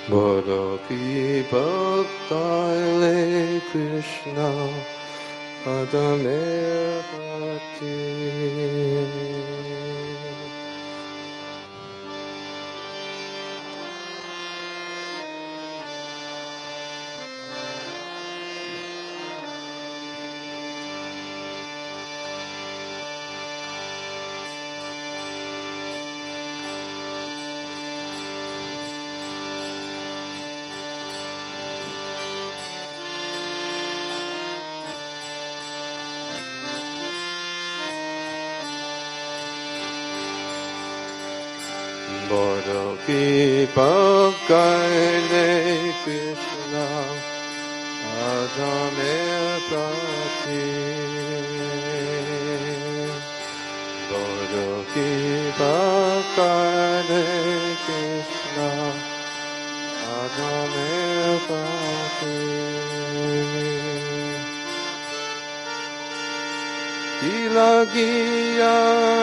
Bhara ki bhakta Krishna Adame Bhakti. Bhara ki bhakta Krishna Adame Bhakti. Bhara ki bhakta Krishna Adame Bhakti. Ilagiya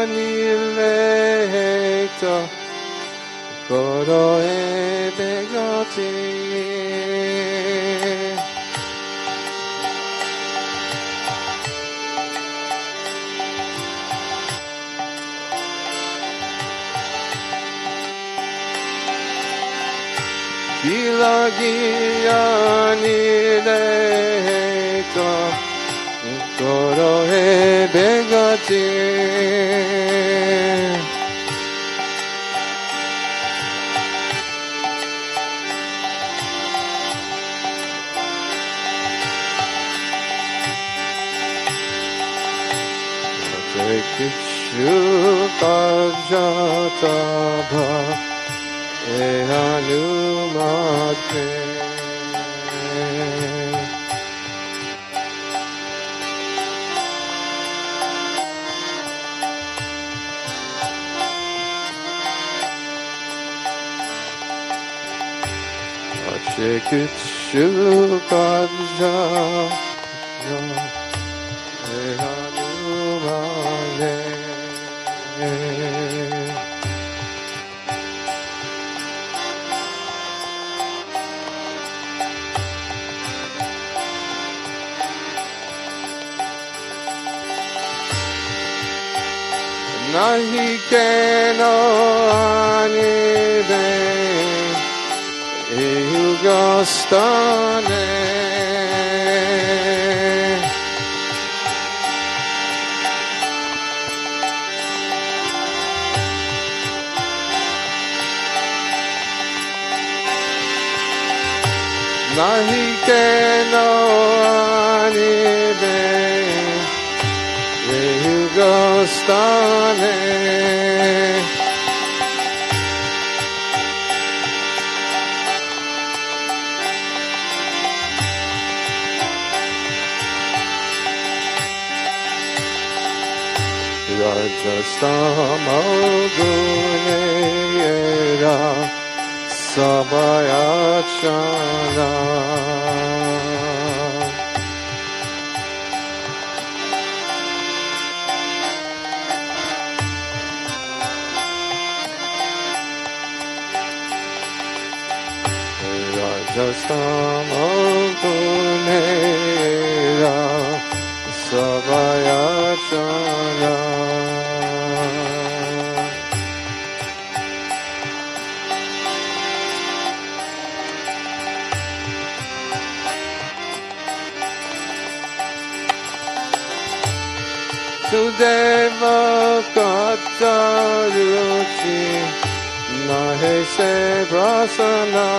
nileta Koro e begati. Ilagiya nileta Koro e begati. Kichu kajata bha e hanumate. Kichu kajata e hanumate. Nahi keno anibe eyugastane. Nahi keno anibe eyugastane. Rajastama gunera sabayachana. Rajastama gunera sabayachana. Sudeva Kataruchi Nahe se prasana.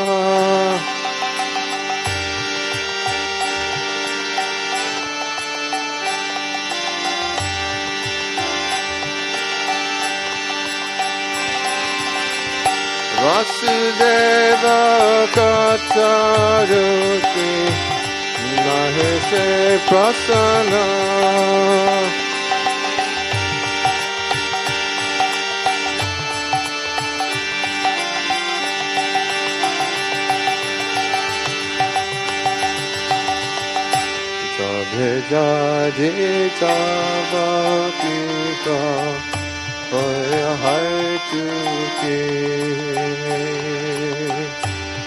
Vasudeva Kataruchi Nahe se prasana. Jadita Bhaktika Hoya Hai Tuki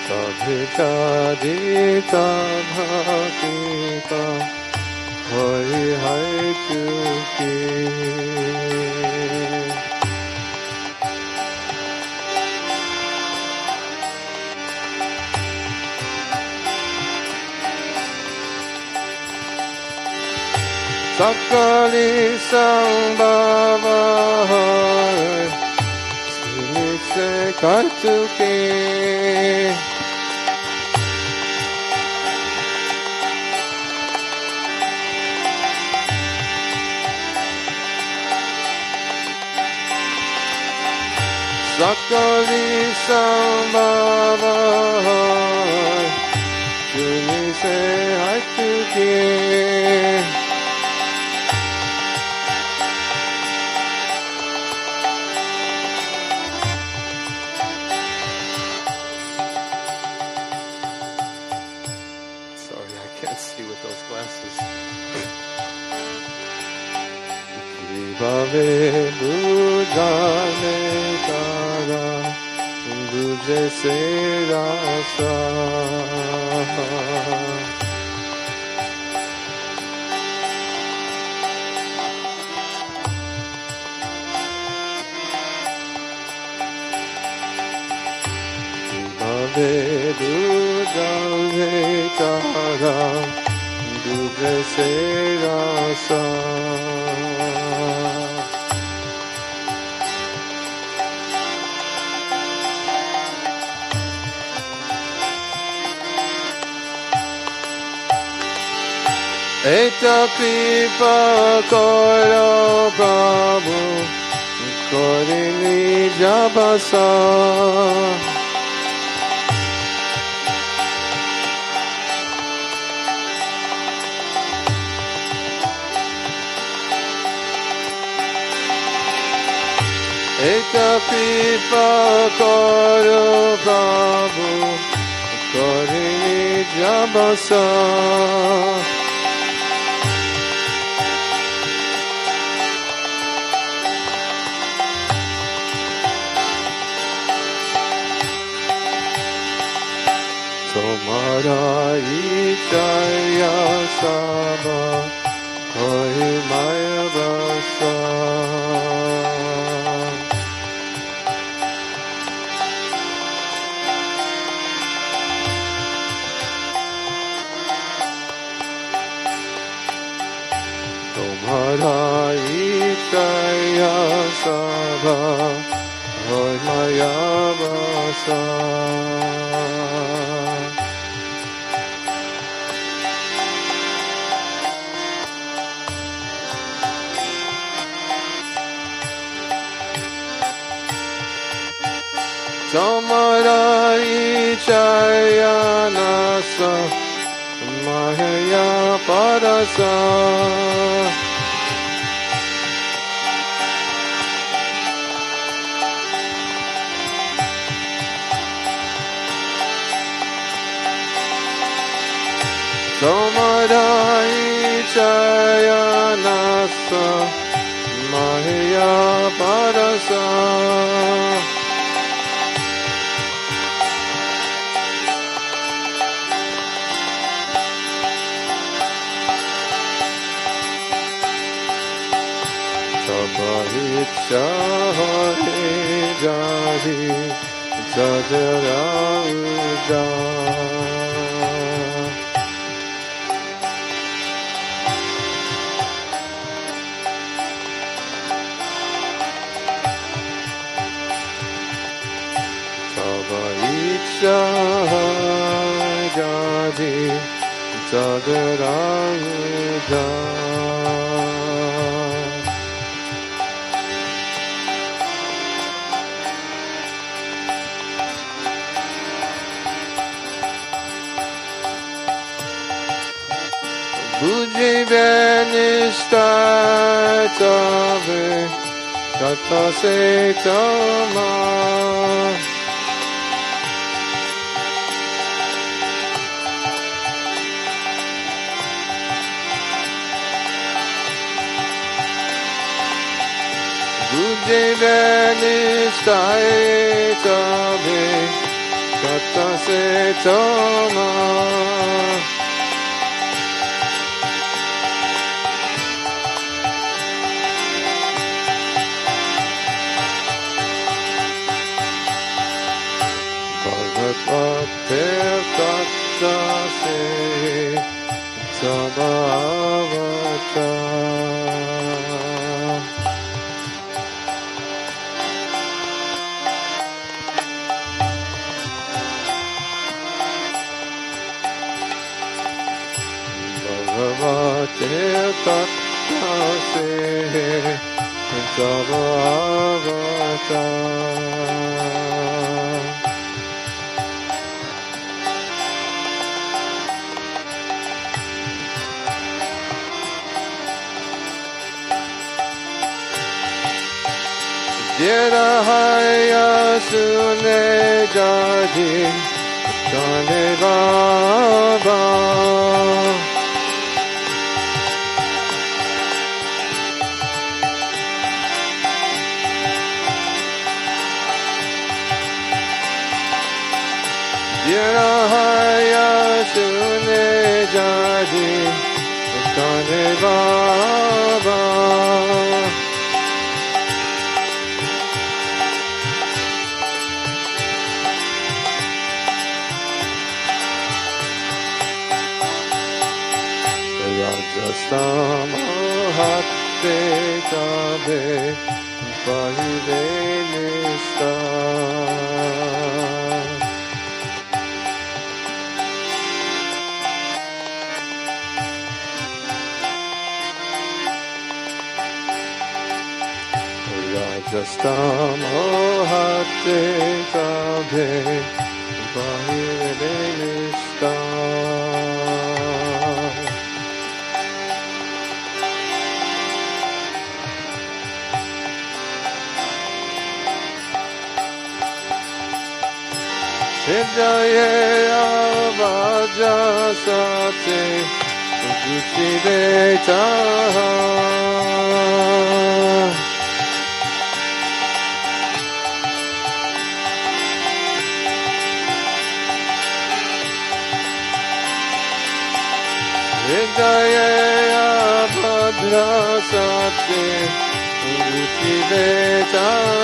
Sabhita bhakita Hari hai tuki Sakali sambhava Sinise kartuki Sakali sambhava Sinise kartuki Bhave budhane tara buje se rasa Bhave budhane tara buje se rasa Eta kripa karo Prabhu Kori nija basa Eta kripa karo Prabhu Kori nija basa Tomara ichaya saba Koi maya basa Tomara ichaya saba Koi maya basa Tomara ichaya nasa Mahaya parasa Tomara ichaya nasa Mahaya parasa Ichha hare jari jajara uda Tava ichha hare jari jajara uda Bujive nishtatabe Tata se tama Bujive nishtatabe kata se toma Bhagavate kata se Sabhavata Bhagavate kata se Sabhavata Yerahaya sune jadi kane baba Yerahaya sune jadi kane baba Samahatte kabe pahive nista Rajastamahatte kabe pahive nista Hridaye avaja sate Guchideta Hridaye avadra sate Guchideta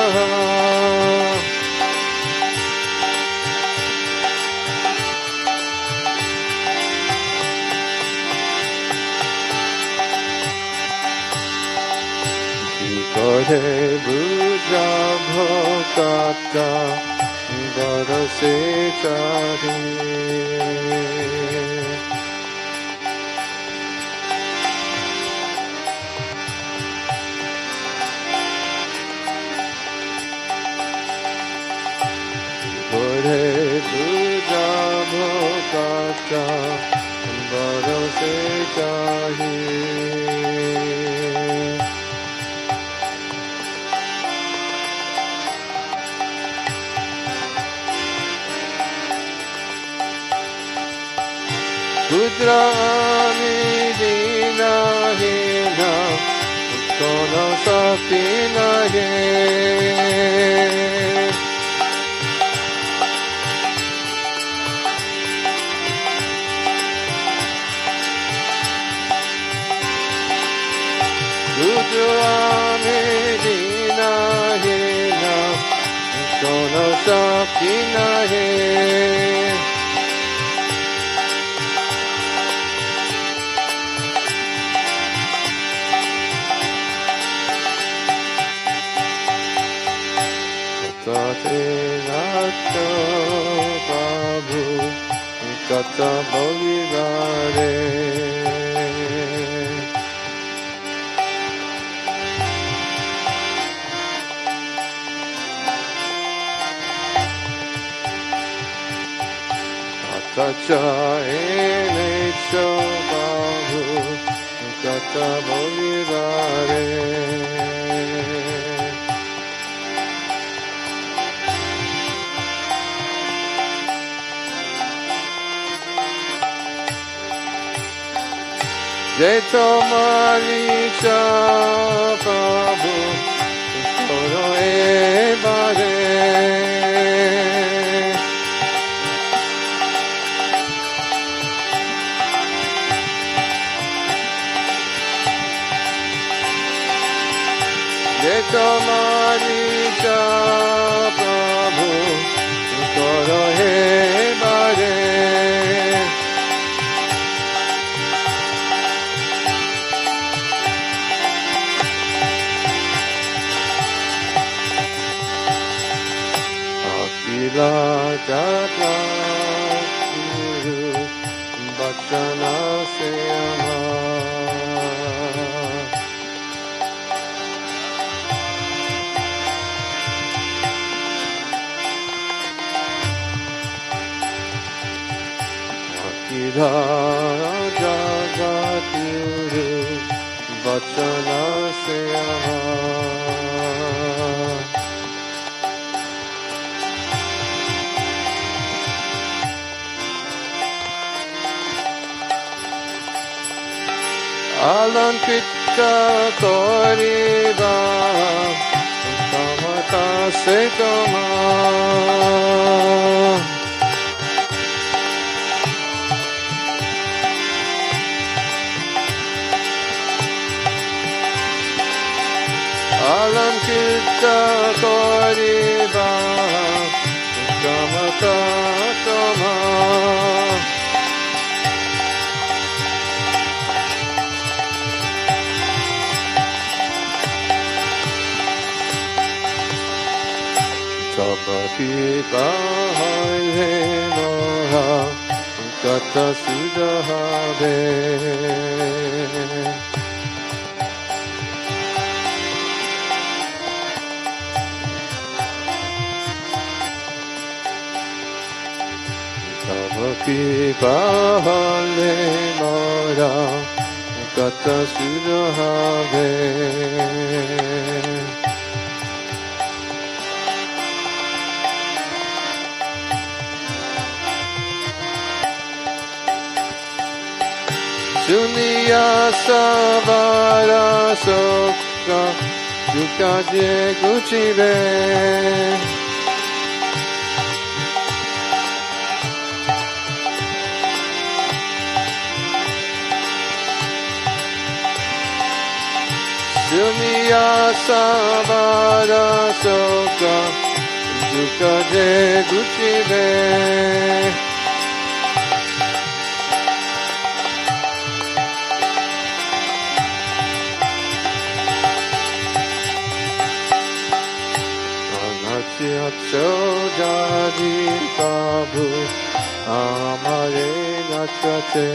Kore buja bhokata barase chari Kore buja bhokata barase chari Putrami dina hina Kono sakti nahe Putrami dina hina Kono sakti nahe Tate nato babu kata bolivare Atacha ene cho babu kata bolivare Jeto maricha babu koro e bare Guru Bachana se Akira Jagat Guru Bachana se Alankita Koriba Kamata Setama Alankita Koriba Kamata Setama Sabati Bahai Noha Kata Sudahave Sabati Bahai Noha Kata Sudahave Suniya Savara Sokka Dukkha Je Guchibe Suniya Savara Sokka Dukkha Je Guchibe Chodari Babu Amare Nachate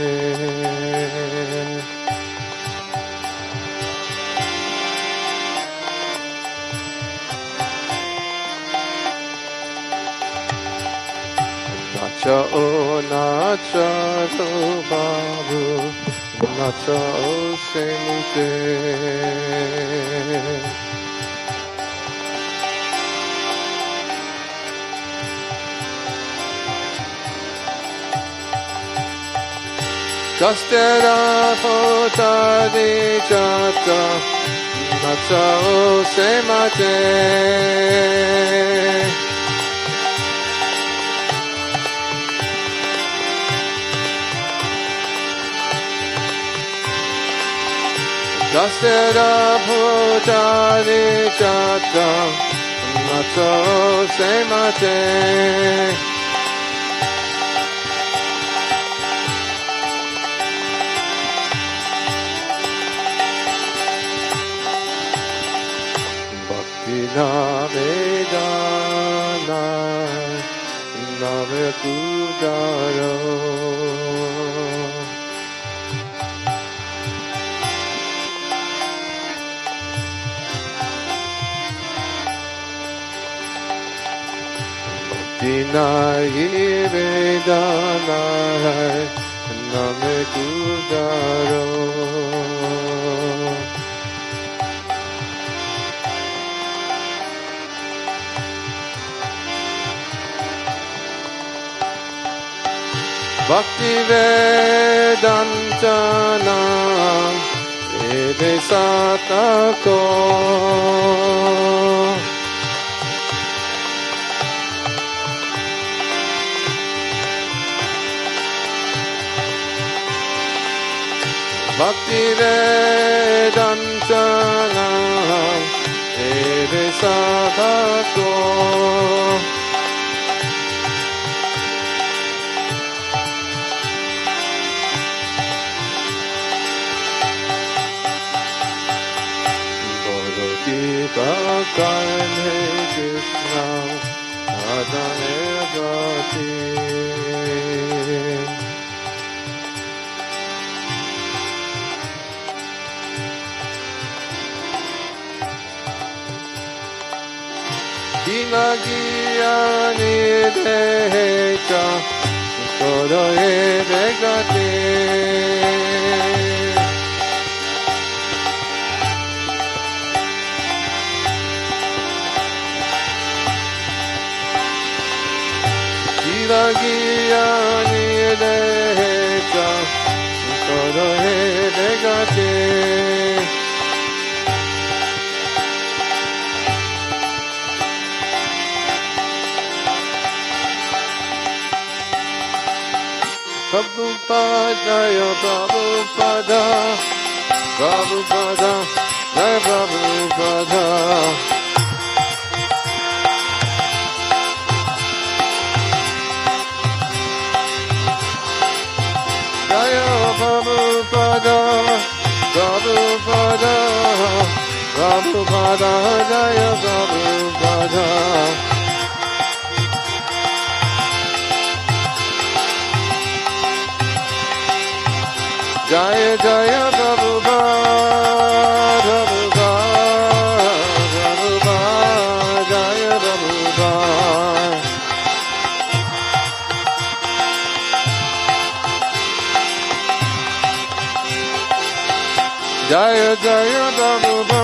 Nacha o Nacha o Babu Nacha o Senite Castera Potadi Chata Natsao Semate Castera Potadi Chata Natsao Semate Navedana Navekudaro Bhaktinai Vedana Navekudaro Bhakti Vedantana Eve Satako Bhakti Vedantana Eve Satako Karne Krishna Adane Bhati Dehecha Koro Ebegate Shivagiya Dehecha Koro Ebegate Prabhupada, Prabhupada, Prabhupada, Jaya Prabhupada. Jaya Prabhupada, Prabhupada, Prabhupada, Jaya Prabhupada. Jaya Jaya Prabhupada, Prabhupada, Prabhupada, Jaya Prabhupada. Jaya Jaya Prabhupada.